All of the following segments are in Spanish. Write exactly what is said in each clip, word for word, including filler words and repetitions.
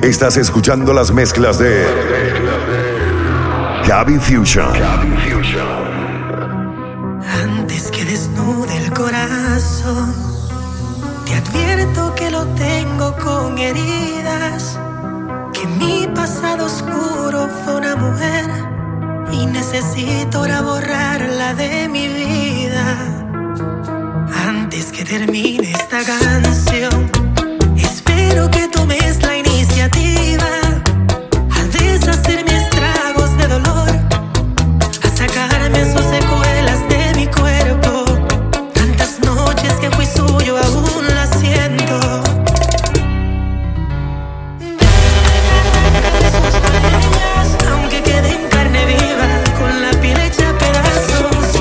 Estás escuchando las mezclas de Gaby Fusion. Antes que desnude el corazón, te advierto que lo tengo con heridas, que mi pasado oscuro fue una mujer y necesito ahora borrarla de mi vida. Antes que termine esta canción, espero que tomes la iniciativa a deshacerme estragos de dolor, a sacarme sus secuelas de mi cuerpo. Tantas noches que fui suyo aún las siento. Aunque quede en carne viva, con la piel hecha a pedazos,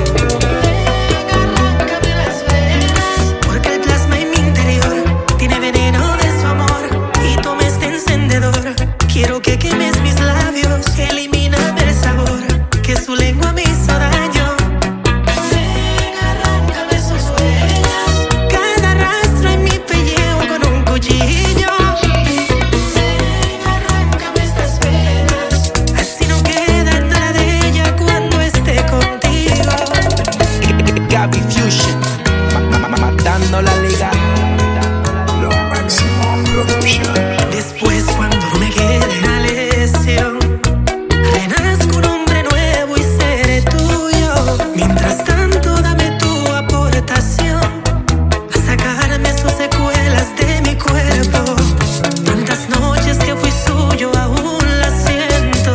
porque el plasma en mi interior tiene veneno de su amor y toma este encendedor. Quiero que quemes mis labios, elimíname el sabor que su lengua me hizo daño. Ven, arráncame sus huellas, cada rastro en mi pellejo con un cuchillo. Ven, arráncame estas venas, así no queda nada de ella cuando esté contigo. Gaby Fusion, ma- ma- ma- matando la liga. Lo máximo production. Después, cuando no me quede la lesión, renazco un hombre nuevo y seré tuyo. Mientras tanto, dame tu aportación a sacarme sus secuelas de mi cuerpo. Tantas noches que fui suyo aún las siento.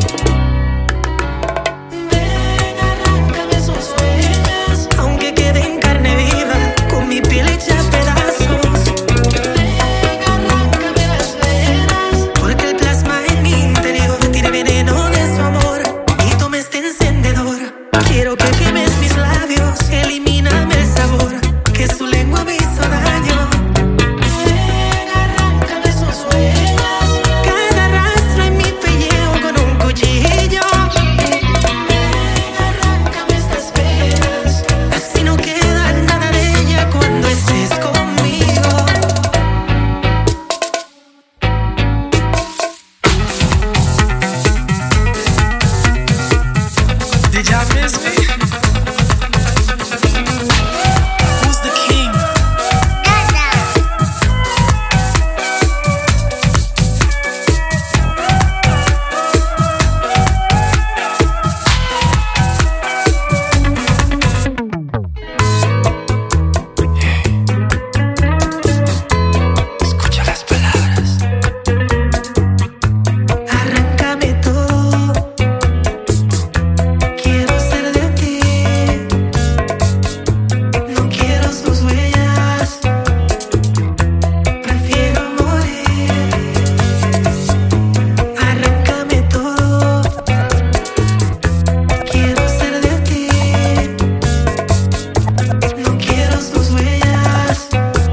Ven, arráncame sus huellas, aunque quede en carne viva, con mi piel hecha a pedazos. Porque el plasma en mi interior tiene veneno de su amor y toma este encendedor. Quiero que quemes mis labios, elimíname el sabor que su lengua me hizo daño. Ven, arráncame sus huellas, cada rastro en mi pellejo con un cuchillo. Ven, arráncame estas venas, así no queda nada de ella cuando estés conmigo. Did y'all miss me? Who's the king? Escucha las palabras. Arráncame todo, quiero ser de ti. No quiero sus huellas, prefiero morir. Arráncame todo, quiero ser de ti. No quiero sus huellas,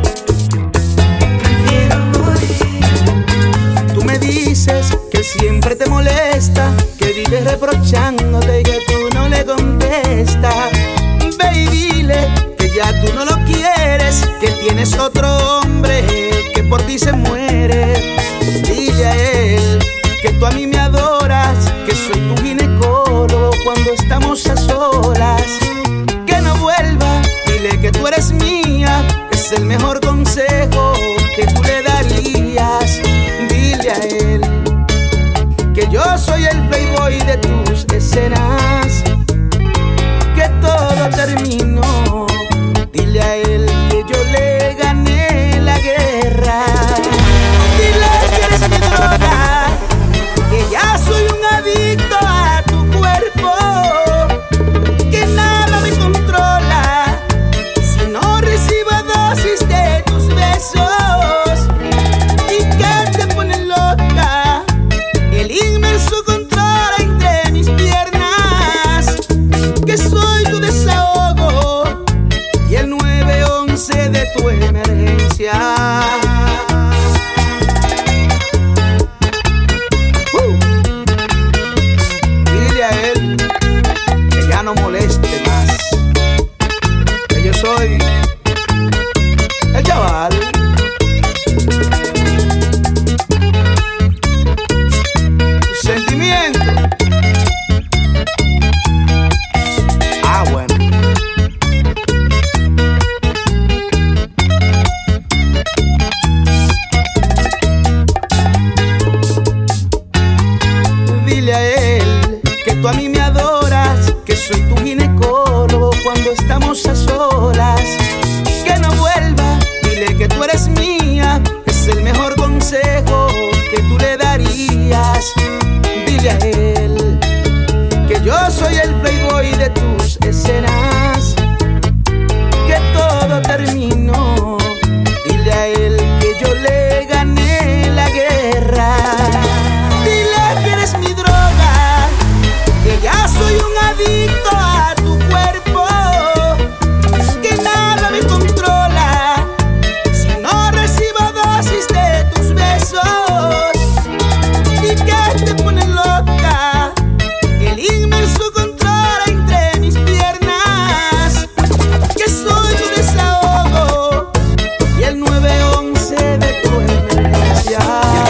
prefiero morir. Tú me dices que siempre te molesta, que vives reprochándote y que tú no le contestas. Ve y dile que ya tú no lo quieres, que tienes otro hombre que por ti se muere. Dile a él que tú a mí me adoras, que soy tu ginecólogo cuando estamos a solas. Que no vuelva, dile que tú eres mía, es el mejor consejo que tú le darías. Dile a él que yo soy el playboy de tus escenas, que todo terminó. Dile a él que yo le gané la guerra. voy de tus escenas, que todo terminó. Dile a él que yo le gané la guerra. Dile que eres mi droga, que ya soy un adicto a tu cuerpo, que nada me controla si no recibo dosis de tus besos, y que te pone loca el inmenso control entre mis piernas, que soy tu desahogo y el nueve once de tu emergencia.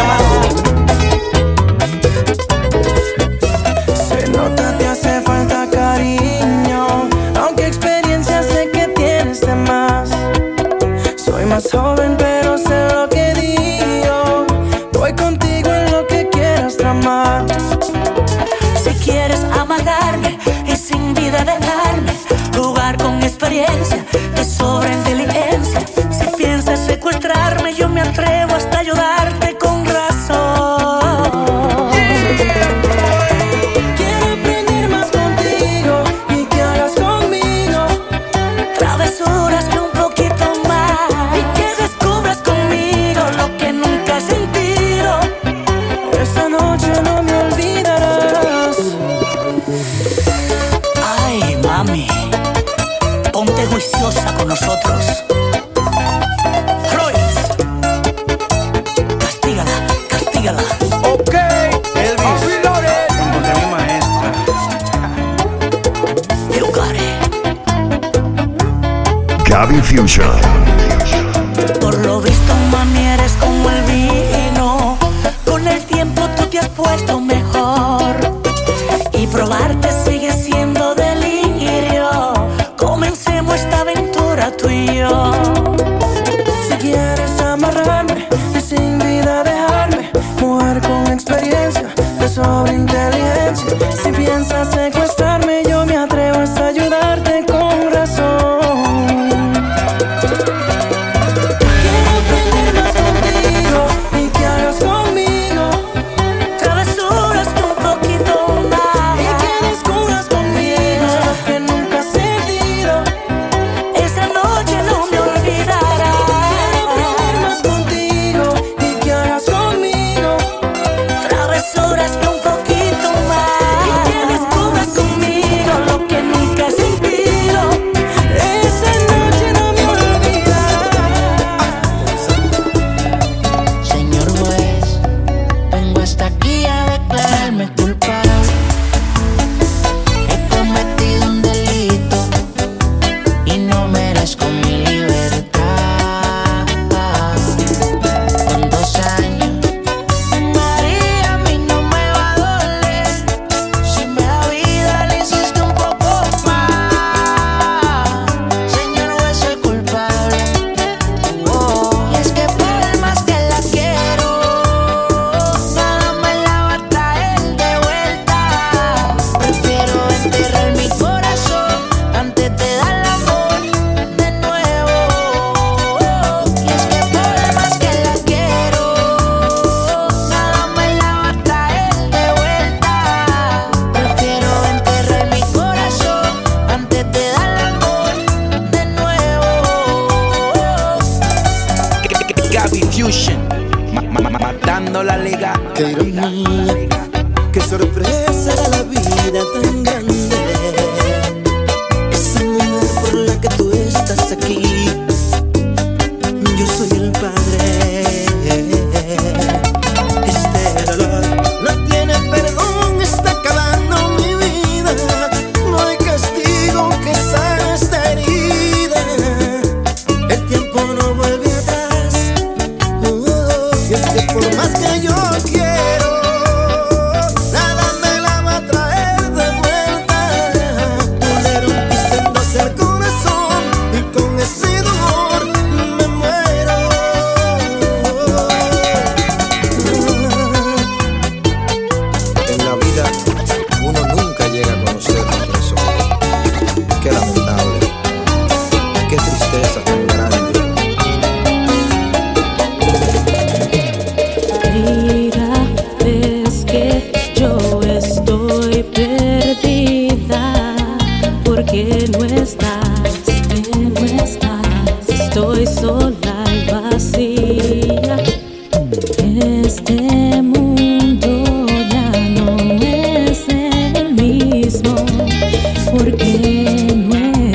Se nota, te hace falta cariño, aunque experiencia sé que tienes de más. Soy más joven pero sé lo que digo, voy contigo en lo que quieras tramar. Si quieres amagarme y sin vida dejarme, jugar con experiencia, te sobra inteligencia. Si piensas secuestrarme, yo me atrevo hasta ayudarte con razón. Quiero aprender más contigo y que hagas conmigo Travesuras que un poquito más, y que descubras conmigo lo que nunca has sentido. esta noche, no me olvidarás. Ay, mami, ponte juiciosa con nosotros. Royce, castígala, castígala. Ok, Elvis, encontré a mi maestra. You got it. Gaby Fusion. Por lo visto, mami, eres como el vino. Con el tiempo tú te has puesto mejor, y probarte sigue siendo delirio. Comencemos esta aventura tú y yo. Si quieres amarrarme y sin vida dejarme, mujer con experiencia, de sobra inteligencia. Si piensas secuestrarme, yo me atrevo hasta ayudarte con razón. Quiero aprender más contigo y que hagas conmigo Travesuras que un poquito más, y que descubras conmigo lo que nunca has sentido. esa noche no me olvidarás. Quiero aprender más contigo y que hagas conmigo Travesuras que un poquito más, y que descubras conmigo lo que nunca has sentido. esa noche, no me olvidarás. Señor juez, vengo hasta aquí a declararme culpable. He cometido un delito y no merezco mi libertad. Con dos años, María, a mí no me va a doler. Si me da vida, le hiciste un poco más. Señor juez, soy culpable. Y es que por más que la quiero, nada me la va a traer de vuelta. Prefiero enterrar mi corazón antes de dar amor de nuevo. Y es que por más que la quiero, nada me la va a traer de vuelta. Prefiero enterrar mi corazón antes de dar amor de nuevo. Gaby Fusion, ma- ma- ma- matando la liga. Qué ironía, qué sorpresa la vida tan grande. Esa mujer por la que tú estás aquí, yo soy el padre. Este dolor no tiene perdón, está acabando mi vida. No hay castigo que sane esta herida. El tiempo no vuelve atrás. Oh, y es que por más que yo quiero, nada me la va a traer de vuelta. Tú le rompiste en dos el corazón y con ese dolor me muero. En la vida uno nunca llega a conocer a una persona. Qué lamentable, qué tristeza tan grande. Mira Este mundo ya no es el mismo, porque no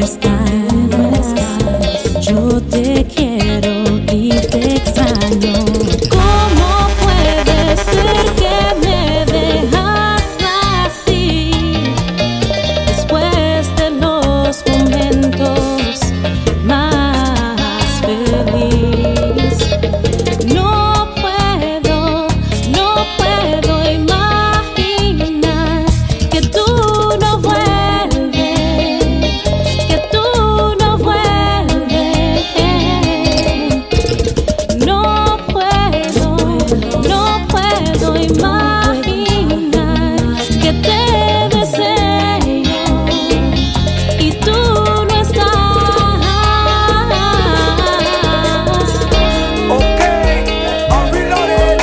estás, yo te quiero y te extraño. ¿Cómo puede ser que me dejas así, después de los momentos más felices? No puedo, no puedo imaginar que tú no vuelves, que tú no vuelves. No puedo, no puedo imaginar que te deseo y tú no estás. Okay, I'm reloaded.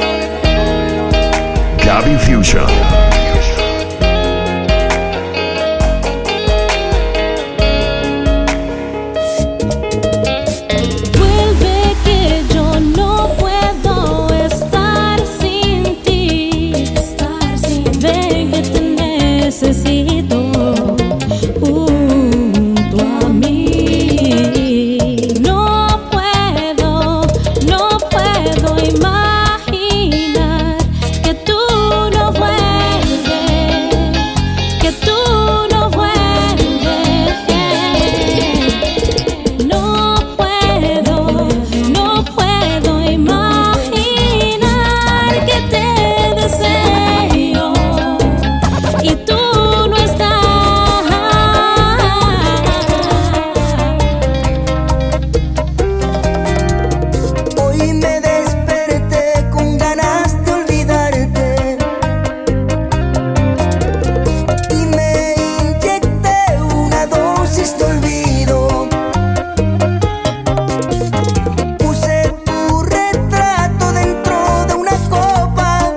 Gaby Fusion. Vuelve que yo no puedo estar sin ti, estar sin ven que te necesito junto a mí. No puedo, no puedo imaginar que tú no vuelves, que tú no vuelves. No puedo, no puedo imaginar que te deseo y tú no estás. Hoy me desperté con ganas de olvidarte y me inyecté una dosis de olvido. Puse tu retrato dentro de una copa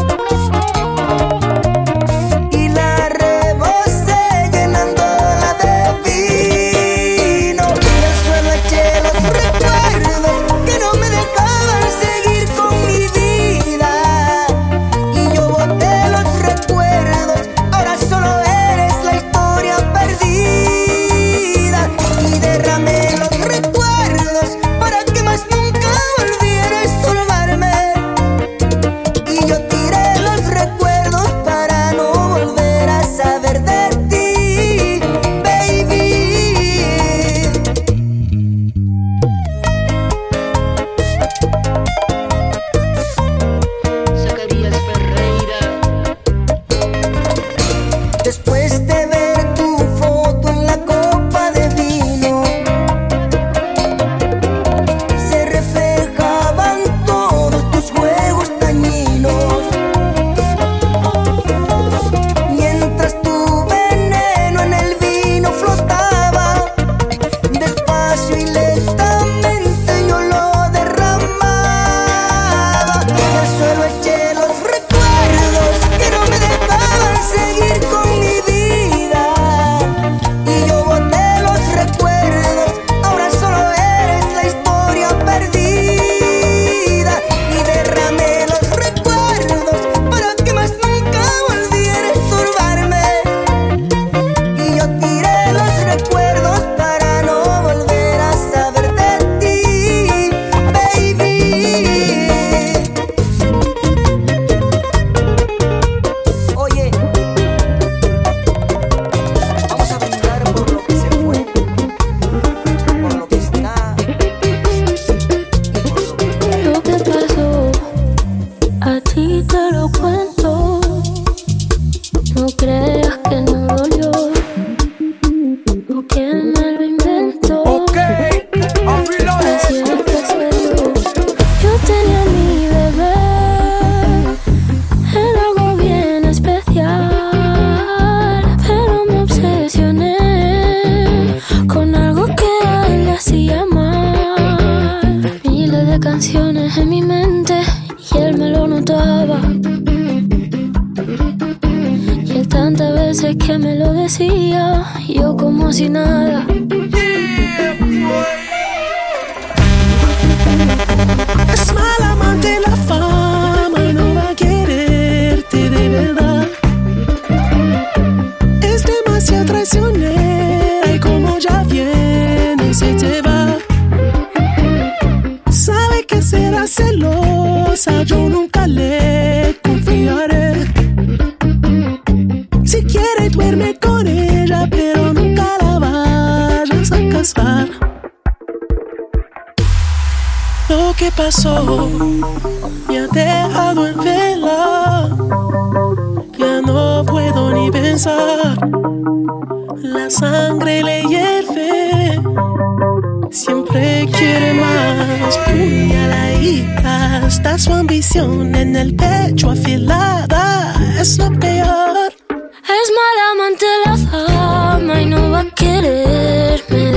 y la rebosé llenándola de vino. Y al suelo eché los recuerdos que no me dejaban seguir con mi vida. Y yo boté los recuerdos, ahora solo eres la historia perdida. Y derramé los recuerdos para que más nunca volvieras a salvarme. Y yo tiré los recuerdos para no volver a saber de ti, baby. Zacarías Ferreira. Después de ver tu foto en la copa de vino, se reflejaban todos tus juegos dañinos, mientras tu veneno en el vino flotaba. Despacio y lentamente yo lo derramaba y al suelo eché los recuerdos que no me dejaban seguir con mi vida. Y yo boté los recuerdos, ahora solo eres la historia perdida. Y derramé los recuerdos para que más nunca volvieras a turbarme. Y yo tiré los recuerdos para no volver a saber de ti, baby. Oye, vamos a brindar por lo que se fue, por lo que está y por lo que Lo que pasó, a ti te lo cuento. No creas que no dolió o que me lo inventó. Okay, I'm reloaded. Así es que soy yo. Yo tenía mi bebé en algo bien especial, pero me obsesioné con algo que a él le hacía mal. Miles de canciones en mi mente y él me lo notaba. Y él tantas veces que me lo decía, yo como si nada. Es mal amante la fama. pasó me ha dejado en vela. Ya no puedo ni pensar. La sangre le hierve. Siempre quiere más. Puñaladita. Está su ambición en el pecho afilada. Es lo peor. Es mala amante la fama y no va a quererme.